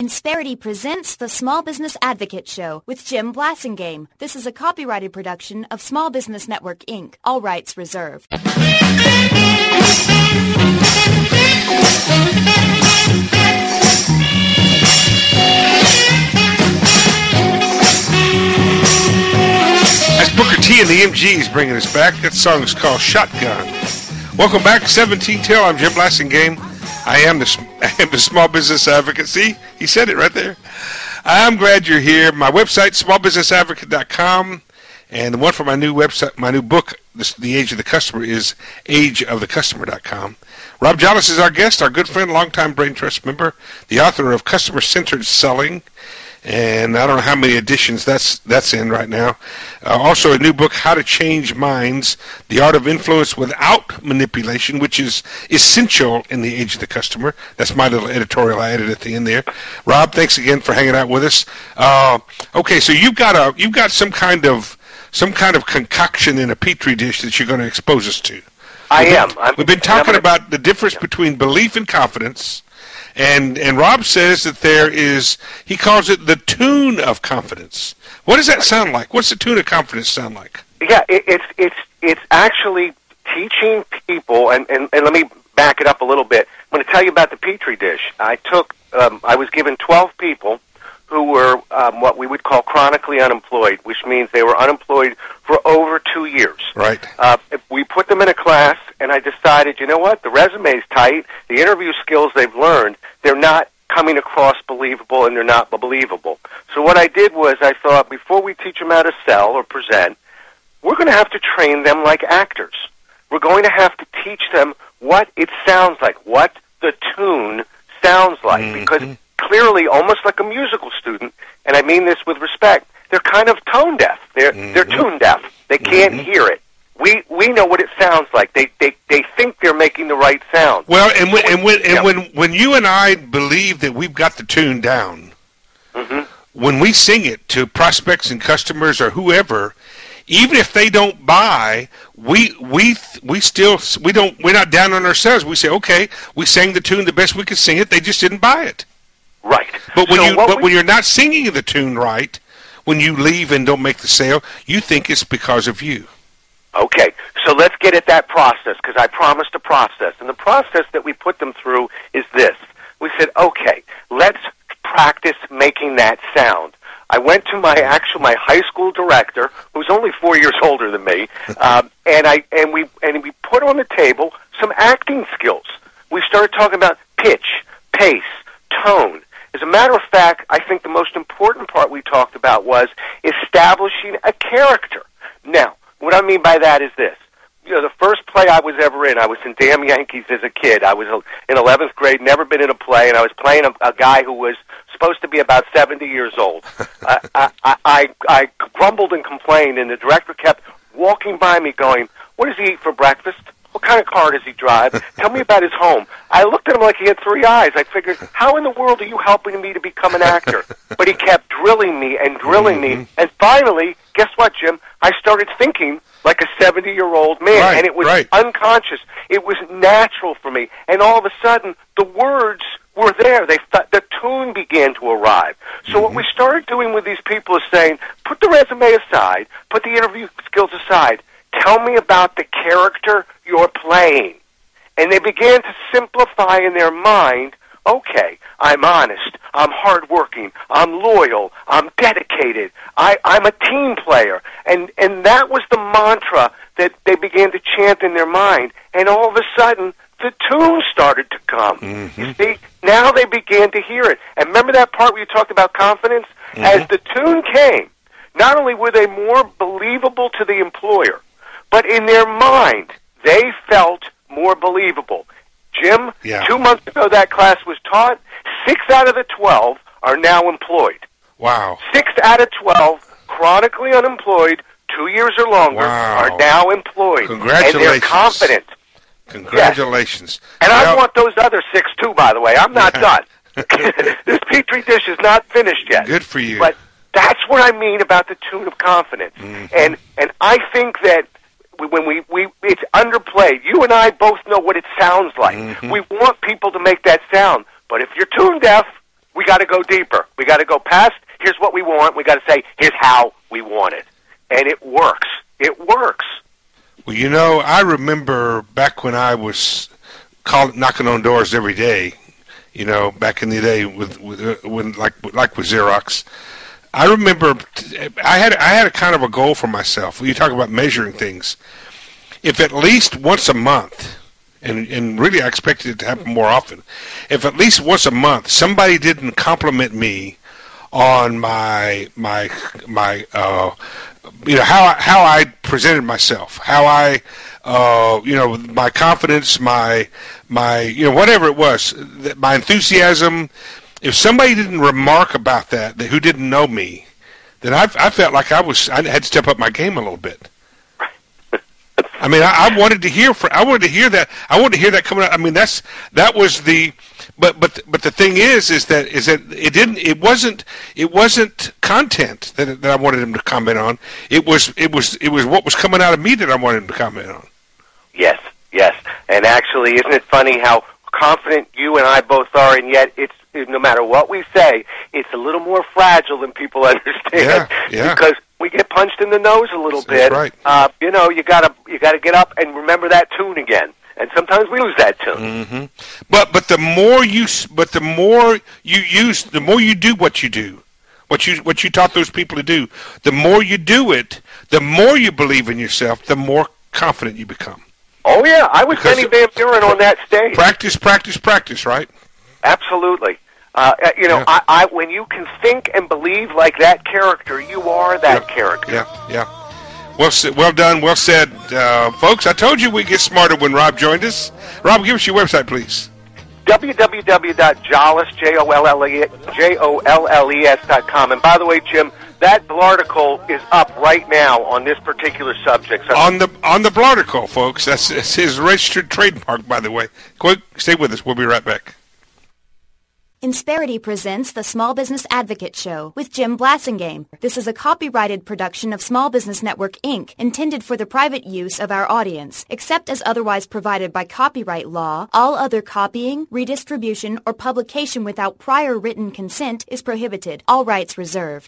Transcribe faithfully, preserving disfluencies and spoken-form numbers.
Insperity presents the Small Business Advocate Show with Jim Blasingame. This is a copyrighted production of Small Business Network, Incorporated. All rights reserved. As Booker T and the M G is bringing us back, that song is called Shotgun. Welcome back, seventeen till. I'm Jim Blasingame. I am the I am the Small Business Advocate. See, he said it right there. I'm glad you're here. My website, small business advocate dot com, and the one for my new website, my new book, this, The Age of the Customer, is age of the customer dot com. Rob Jollis is our guest, our good friend, longtime Brain Trust member, the author of Customer-Centered Selling, and I don't know how many editions that's that's in right now. Uh, also a new book, How to Change Minds, The Art of Influence Without Manipulation, which is essential in the age of the customer. That's my little editorial I added at the end there. Rob, thanks again for hanging out with us. Uh, okay, so you've got a you've got some kind of some kind of concoction in a petri dish that you're going to expose us to. I we've am. Been, I'm, we've been talking gonna, about the difference yeah. between belief and confidence. And and Rob says that there is, he calls it the tune of confidence. What does that sound like? What's the tune of confidence sound like? Yeah, it, it's it's it's actually teaching people, and, and, and let me back it up a little bit. I'm going to tell you about the Petri dish. I took, um, I was given twelve people who were um, what we would call chronically unemployed, which means they were unemployed for over two years. Right. Uh, we put them in a class, and I decided, you know what, the resume's tight, the interview skills they've learned, they're not coming across believable, and they're not believable. So what I did was I thought, before we teach them how to sell or present, we're going to have to train them like actors. We're going to have to teach them what it sounds like, what the tune sounds like, mm-hmm. because clearly, almost like a musical student, and I mean this with respect, they're kind of tone deaf. They're mm-hmm. they're tune deaf. They can't mm-hmm. hear it. We we know what it sounds like. They they they think they're making the right sound. Well, and when and when and yeah. when when you and I believe that we've got the tune down, mm-hmm. when we sing it to prospects and customers or whoever, even if they don't buy, we we we still we don't we're not down on ourselves. We say, okay, we sang the tune the best we could sing it. They just didn't buy it. Right. But when so you but we, when you're not singing the tune right, when you leave and don't make the sale, you think it's because of you. Okay. So let's get at that process, because I promised a process. And the process that we put them through is this. We said, okay, let's practice making that sound. I went to my actual my high school director, who's only four years older than me, um, and I and we and we put on the table some acting skills. We started talking about pitch, pace, tone. As a matter of fact, I think the most important part we talked about was establishing a character. Now, what I mean by that is this. You know, the first play I was ever in, I was in Damn Yankees as a kid. I was in eleventh grade, never been in a play, and I was playing a, a guy who was supposed to be about seventy years old. I, I, I, I grumbled and complained, and the director kept walking by me going, "What does he eat for breakfast? What kind of car does he drive? Tell me about his home." I looked at him like he had three eyes. I figured, how in the world are you helping me to become an actor? But he kept drilling me and drilling mm-hmm. me. And finally, guess what, Jim? I started thinking like a seventy-year-old man. Right, and it was right. unconscious. It was natural for me. And all of a sudden, the words were there. They th- the tune began to arrive. So mm-hmm. what we started doing with these people is saying, put the resume aside, put the interview skills aside. Tell me about the character you're playing. And they began to simplify in their mind, okay, I'm honest, I'm hardworking, I'm loyal, I'm dedicated, I, I'm a team player. And, and that was the mantra that they began to chant in their mind. And all of a sudden, the tune started to come. Mm-hmm. You see, now they began to hear it. And remember that part where you talked about confidence? Mm-hmm. As the tune came, not only were they more believable to the employer, but in their mind, they felt more believable. Jim, yeah. two months ago that class was taught. Six out of the twelve are now employed. Wow. Six out of twelve, chronically unemployed, two years or longer, wow. are now employed. Congratulations. And they're confident. Congratulations. Yes. And well, I want those other six, too, by the way. I'm not yeah. done. This Petri dish is not finished yet. Good for you. But that's what I mean about the tune of confidence. Mm-hmm. And and I think that when we, we it's underplayed. You and I both know what it sounds like. Mm-hmm. We want people to make that sound. But if you're tune deaf, we got to go deeper. We got to go past, here's what we want. We got to say, here's how we want it. And it works. It works. Well, you know, I remember back when I was call, knocking on doors every day, you know, back in the day with, with uh, when like like with Xerox. I remember I had I had a kind of a goal for myself. When you talk about measuring things, if at least once a month, and and really I expected it to happen more often, if at least once a month somebody didn't compliment me on my my my uh, you know how I, how I presented myself, how I uh, you know my confidence, my my you know whatever it was, my enthusiasm. If somebody didn't remark about that, that who didn't know me, then I, I felt like I was I had to step up my game a little bit. I mean, I, I wanted to hear for I wanted to hear that I wanted to hear that coming out. I mean, that's that was the, but but but the thing is, is that is that it didn't it wasn't it wasn't content that that I wanted him to comment on. It was it was it was what was coming out of me that I wanted him to comment on. Yes, yes, and actually, isn't it funny how confident you and I both are, and yet it's no matter what we say, it's a little more fragile than people understand. Yeah, yeah. Because we get punched in the nose a little That's bit. right. Uh, you know, you gotta you gotta get up and remember that tune again. And sometimes we lose that tune. Mm-hmm. But but the more you but the more you use, the more you do what you do, what you what you taught those people to do. The more you do it, the more you believe in yourself, the more confident you become. Oh yeah, I was Benny Van Buren on that stage. Practice, practice, practice. Right? Absolutely. Uh, you know, yeah. I, I, when you can think and believe like that character, you are that yeah. character. Yeah, yeah. Well, well done, well said, uh, folks. I told you we'd get smarter when Rob joined us. Rob, give us your website, please. w w w dot jolles, J O L L E S dot com. And by the way, Jim, that article is up right now on this particular subject. So on the on the article, folks. That's, that's his registered trademark, by the way. Quick, stay with us. We'll be right back. Insperity presents the Small Business Advocate Show with Jim Blasingame. This is a copyrighted production of Small Business Network, Incorporated, intended for the private use of our audience. Except as otherwise provided by copyright law, all other copying, redistribution, or publication without prior written consent is prohibited. All rights reserved.